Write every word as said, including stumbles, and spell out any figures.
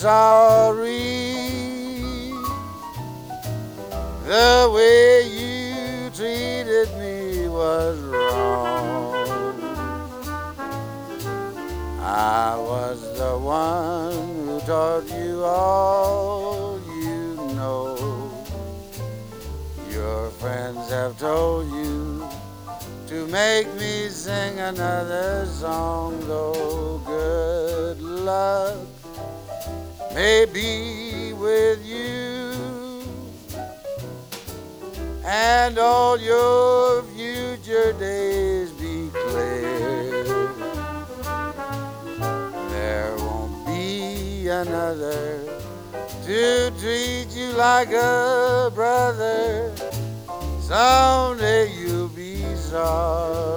sorry the way you treated me was wrong. I was the one who taught you all you know. Your friends have told you to make me sing another song, though good luck may be with you and all your future days be clear. There won't be another to treat you like a brother. Someday you'll be sorry.